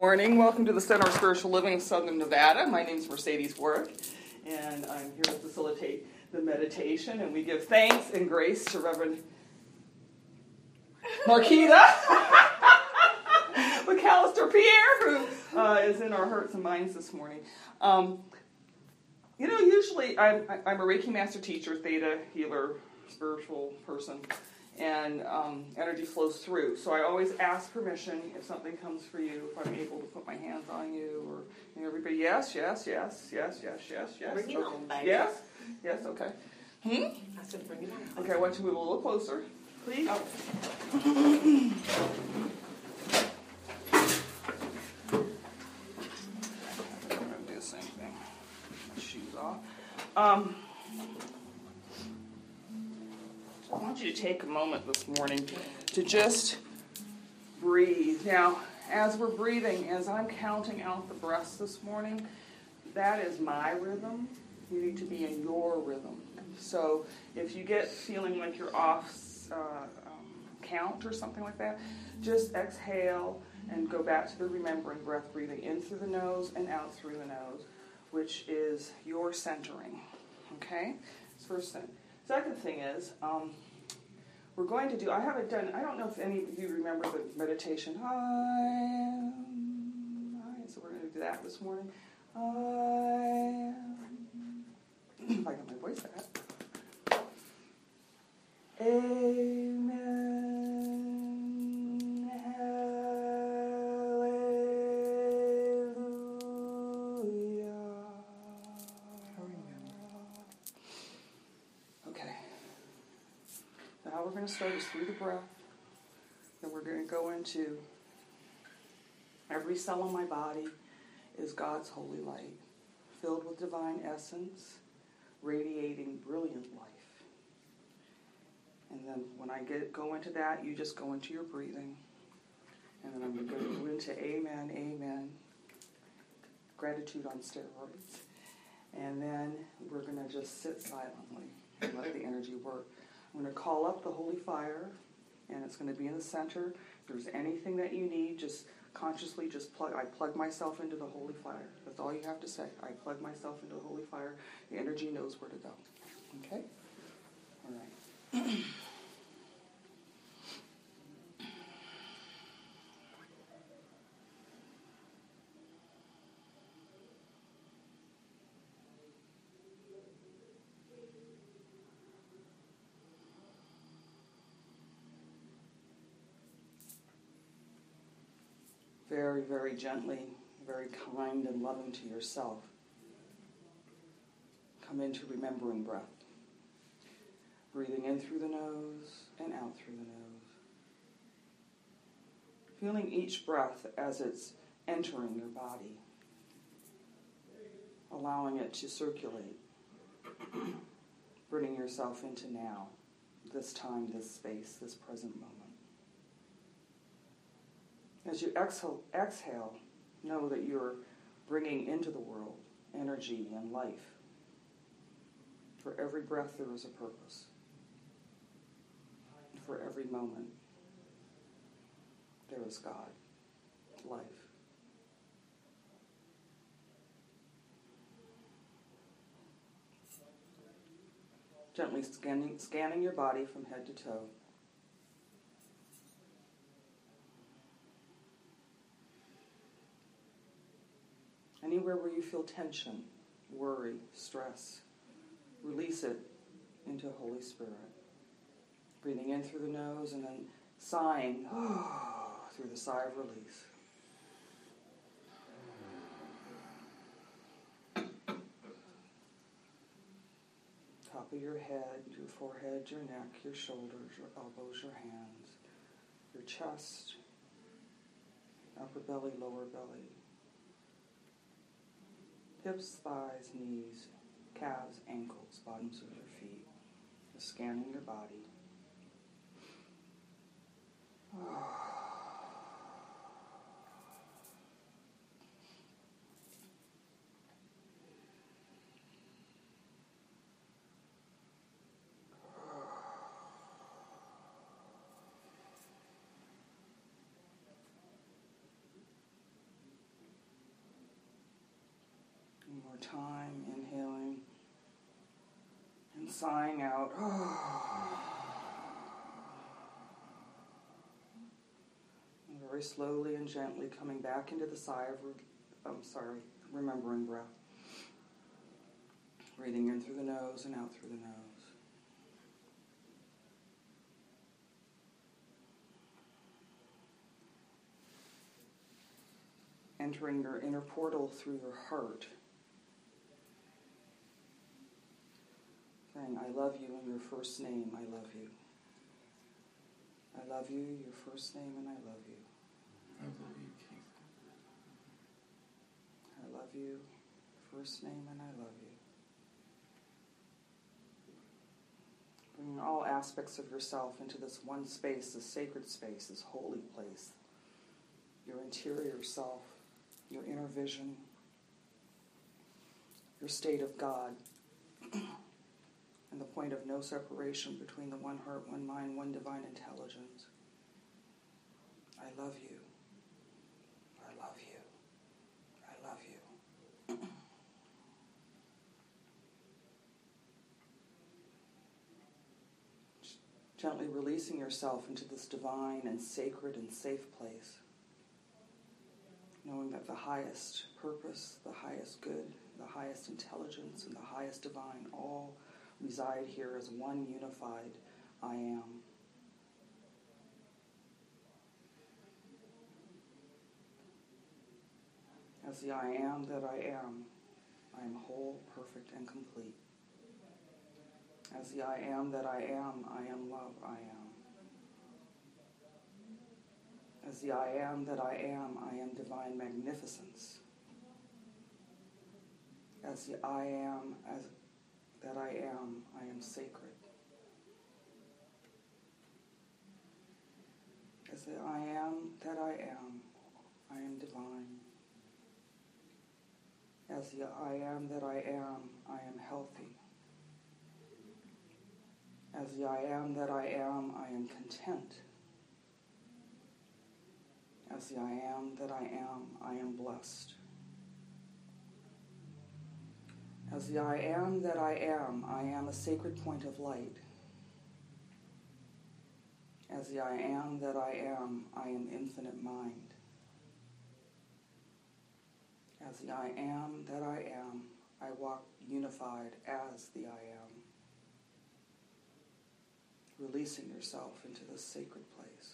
Morning. Welcome to the Center of Spiritual Living of Southern Nevada. My name is Mercedes Warwick, and I'm here to facilitate the meditation. And we give thanks and grace to Reverend Marquita McAllister Pierre, who is in our hearts and minds this morning. Usually I'm a Reiki Master Teacher, Theta Healer, spiritual person, and energy flows through. So I always ask permission if something comes for you, if I'm able to put my hands on you, or everybody, yes. Bring it on, baby. Yes, okay. I said bring it on. Okay, I want you to move a little closer, please. Oh. I'm going to do the same thing. My shoes off. I want you to take a moment this morning to just breathe. Now, as we're breathing, as I'm counting out the breaths this morning, that is my rhythm. You need to be in your rhythm. So if you get feeling like you're off count or something like that, just exhale and go back to the remembering breath, breathing in through the nose and out through the nose, which is your centering. Okay? That's first thing. Second thing is, we're going to do, I don't know if any of you remember the meditation, so we're going to do that this morning. If I get my voice back. Amen. Hallelujah. Okay. Now how we're going to start is through the breath. Then we're going to go into every cell in my body is God's holy light, filled with divine essence, radiating brilliant life. And then when I go into that, you just go into your breathing. And then I'm going to go into amen, amen, gratitude on steroids. And then we're going to just sit silently and let the energy work. I'm going to call up the holy fire, and it's going to be in the center. If there's anything that you need, just consciously I plug myself into the holy fire. That's all you have to say. I plug myself into the holy fire. The energy knows where to go. Okay? All right. Very, very gently, very kind and loving to yourself. Come into remembering breath. Breathing in through the nose and out through the nose. Feeling each breath as it's entering your body. Allowing it to circulate. Bringing yourself into now, this time, this space, this present moment. As you exhale, know that you're bringing into the world energy and life. For every breath, there is a purpose. For every moment, there is God, life. Gently scanning your body from head to toe. Anywhere where you feel tension, worry, stress, release it into Holy Spirit. Breathing in through the nose and then sighing through the sigh of release. Top of your head, your forehead, your neck, your shoulders, your elbows, your hands, your chest, upper belly, lower belly. Hips, thighs, knees, calves, ankles, bottoms of your feet. Just scanning your body. time, inhaling and sighing out. And very slowly and gently coming back into the remembering breath. Breathing in through the nose and out through the nose. Entering your inner portal through your heart. Saying, I love you in your first name, I love you. I love you, your first name, and I love you. I love you, Keith. I love you, first name, and I love you. Bringing all aspects of yourself into this one space, this sacred space, this holy place. Your interior self, your inner vision, your state of God, and the point of no separation between the one heart, one mind, one divine intelligence. I love you. I love you. I love you. Gently releasing yourself into this divine and sacred and safe place. Knowing that the highest purpose, the highest good, the highest intelligence, and the highest divine all reside here as one unified I am. As the I am that I am whole, perfect, and complete. As the I am that I am love, I am. As the I am that I am divine magnificence. As the I am that I am sacred. As the I am that I am divine. As the I am that I am healthy. As the I am that I am content. As the I am that I am blessed. As the I am that I am a sacred point of light. As the I am that I am infinite mind. As the I am that I walk unified as the I am. Releasing yourself into this sacred place.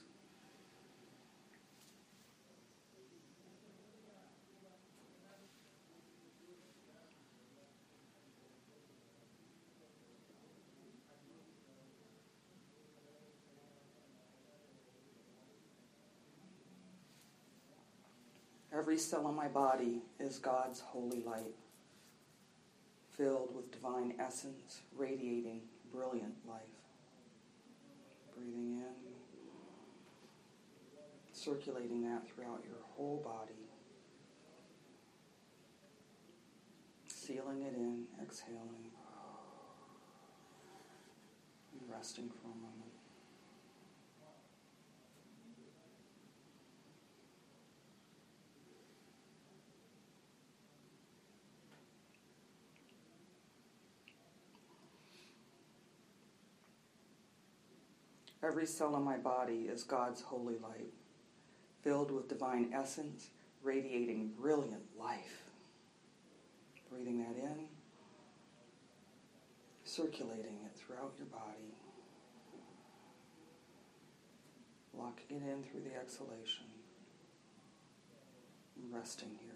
Every cell in my body is God's holy light, filled with divine essence, radiating brilliant life. Breathing in, circulating that throughout your whole body. Sealing it in, exhaling, and resting for a moment. Every cell in my body is God's holy light, filled with divine essence, radiating brilliant life. Breathing that in, circulating it throughout your body, locking it in through the exhalation, and resting here.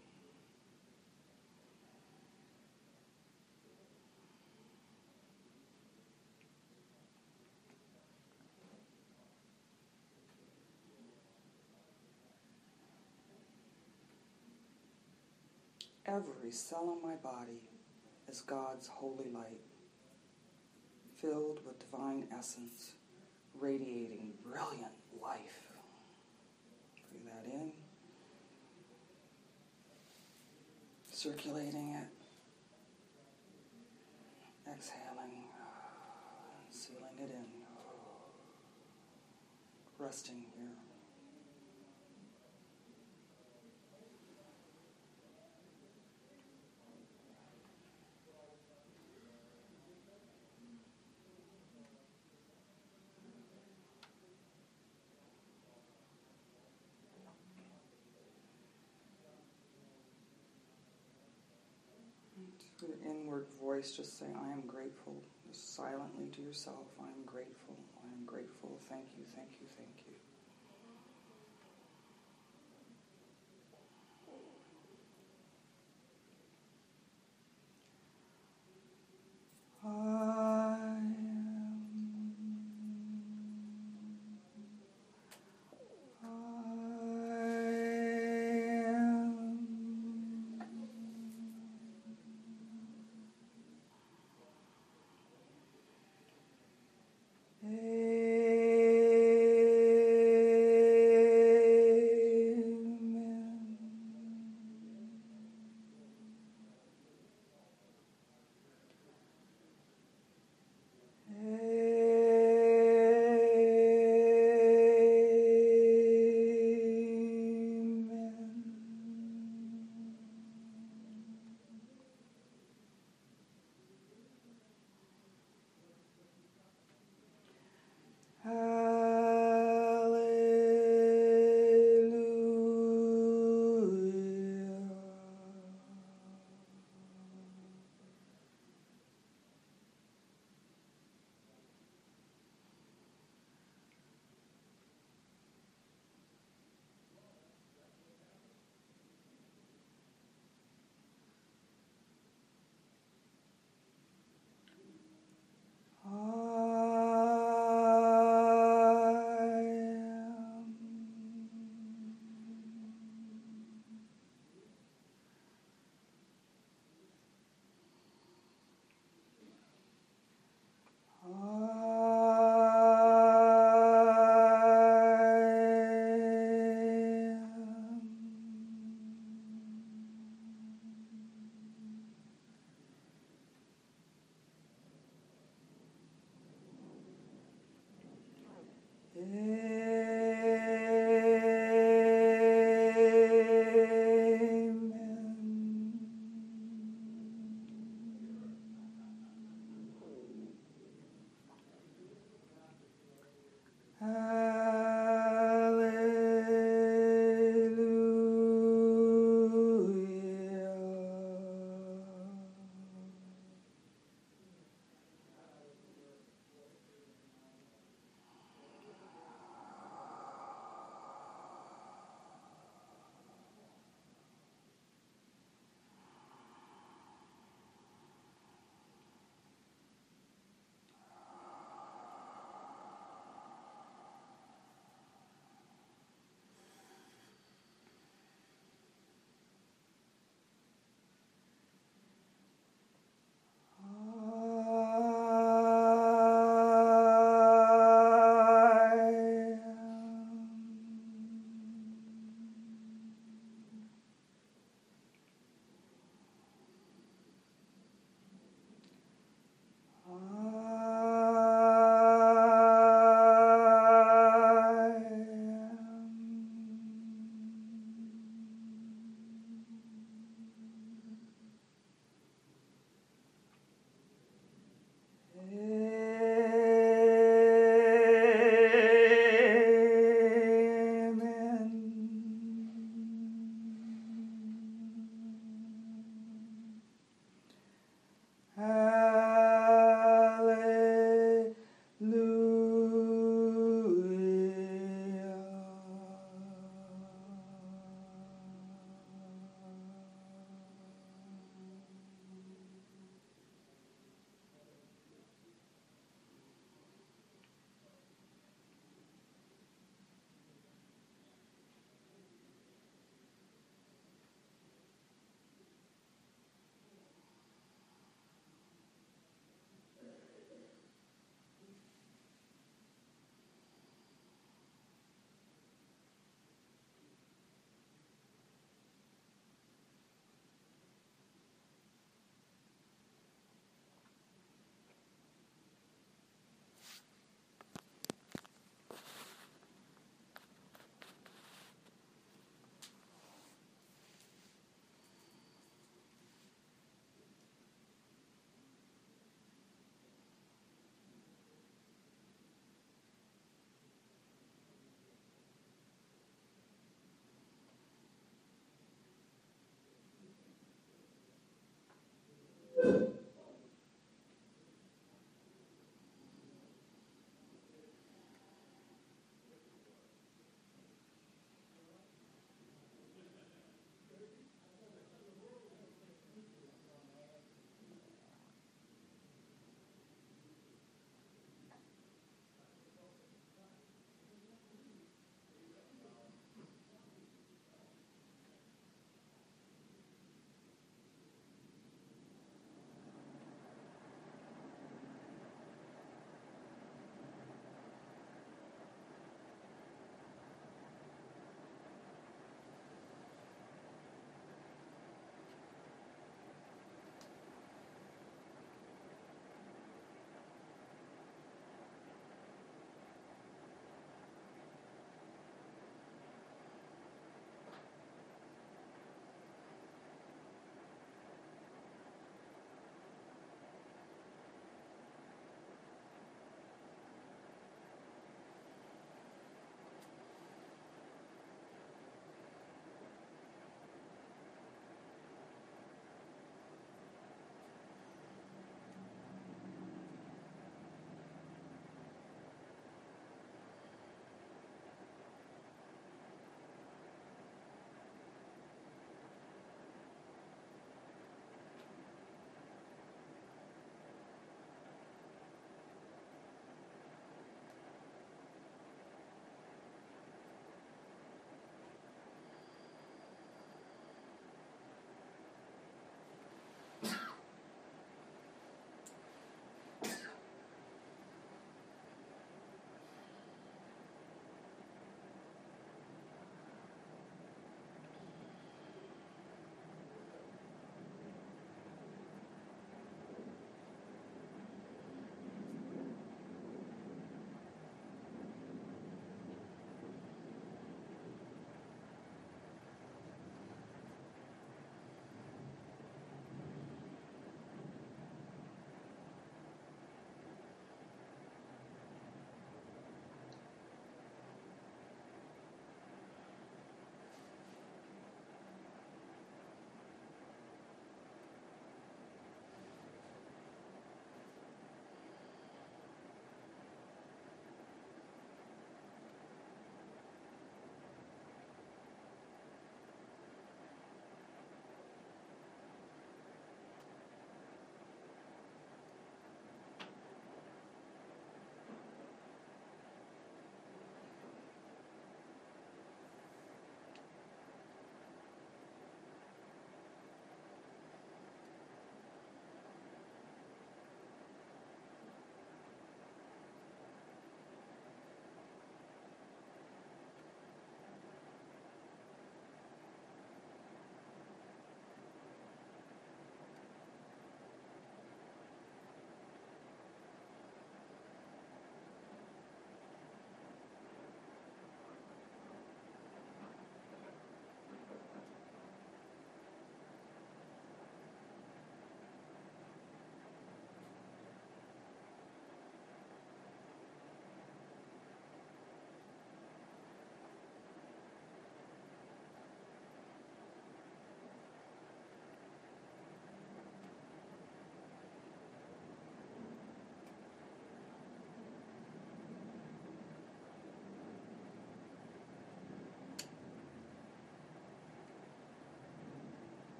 Every cell in my body is God's holy light, filled with divine essence, radiating brilliant life. Breathe that in, circulating it, exhaling, sealing it in, resting here. The inward voice just saying, I am grateful. Just silently to yourself, I am grateful. I am grateful. Thank you, thank you, thank you.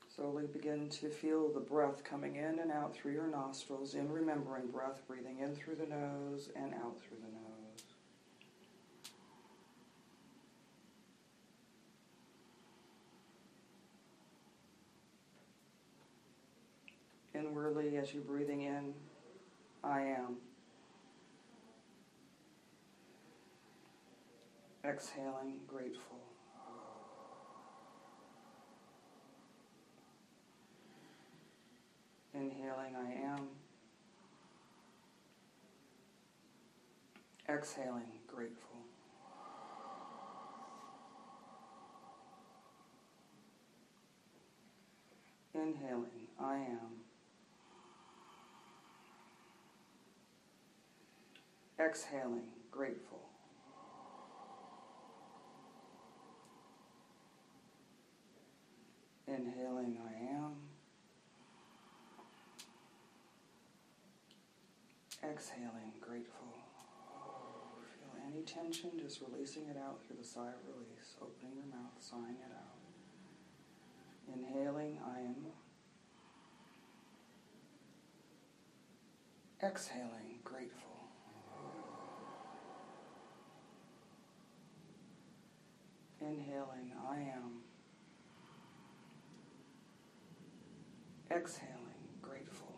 Slowly begin to feel the breath coming in and out through your nostrils, in remembering breath, breathing in through the nose and out through the nose. Inwardly, as you're breathing in, I am. Exhaling, grateful. Inhaling, I am. Exhaling, grateful. Inhaling, I am. Exhaling, grateful. Inhaling, I am. Exhaling, grateful. Feel any tension, just releasing it out through the sigh of release. Opening your mouth, sighing it out. Inhaling, I am. Exhaling, grateful. Inhaling, I am. Exhaling, grateful.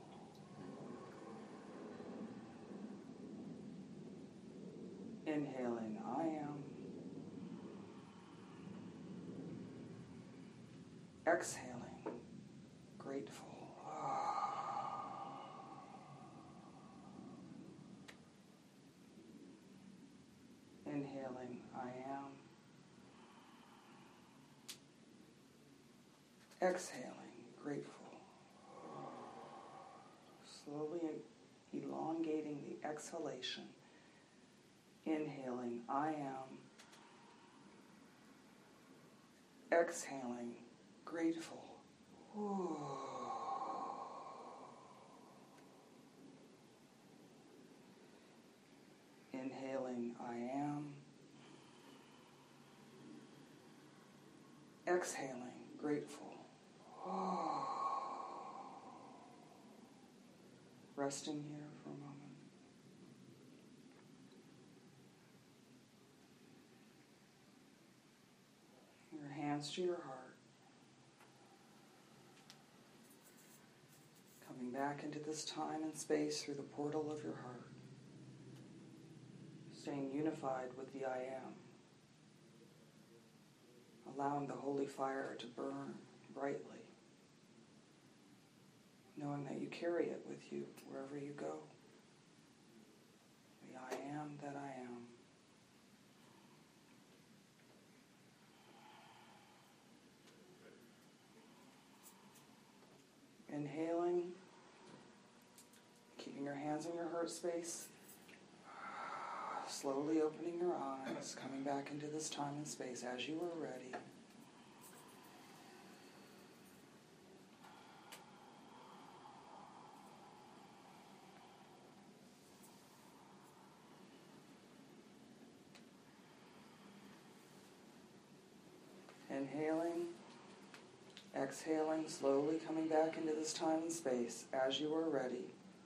Inhaling, I am. Exhaling, grateful. Inhaling, I am. Exhaling, grateful. Slowly elongating the exhalation. Inhaling, I am. Exhaling, grateful. Inhaling, I am. Exhaling, grateful. Resting here for a moment. Your hands to your heart. Coming back into this time and space through the portal of your heart. Staying unified with the I am. Allowing the holy fire to burn brightly. Knowing that you carry it with you wherever you go. The I am that I am. Inhaling, keeping your hands in your heart space. Slowly opening your eyes, coming back into this time and space as you are ready. Inhaling, exhaling, slowly coming back into this time and space as you are ready.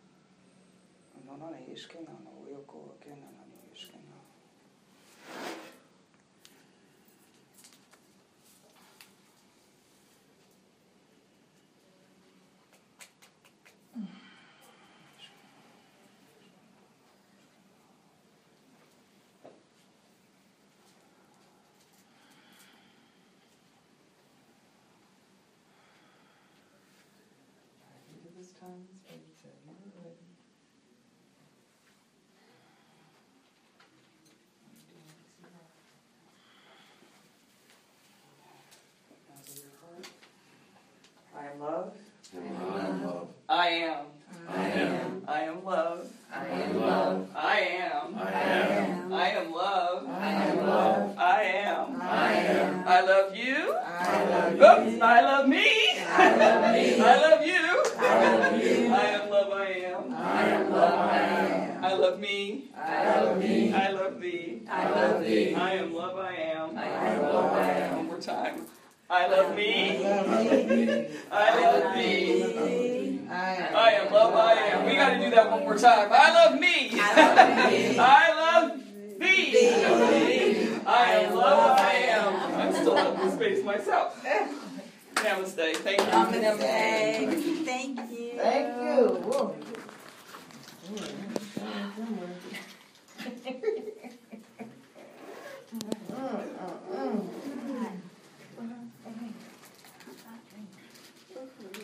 This time and space as you are ready. I am love. I am love. I am. I am. I am love. I am love. I am. I am. I am love. I am love. I am. I am. I love you. I love Oops, I love me. I love me. I love you. I love you. I am love. I am. I am love. I am. I love me. I love me. I love thee. I love thee. I am love. I am. I am love. I am. One more time. I love me. I love me. I love me. I am love, I am. We got to do that one more time. I love me. I love thee. I am love, I am. I'm still up in space myself. Namaste. Thank you. Namaste. Thank you. Thank you. Whoa.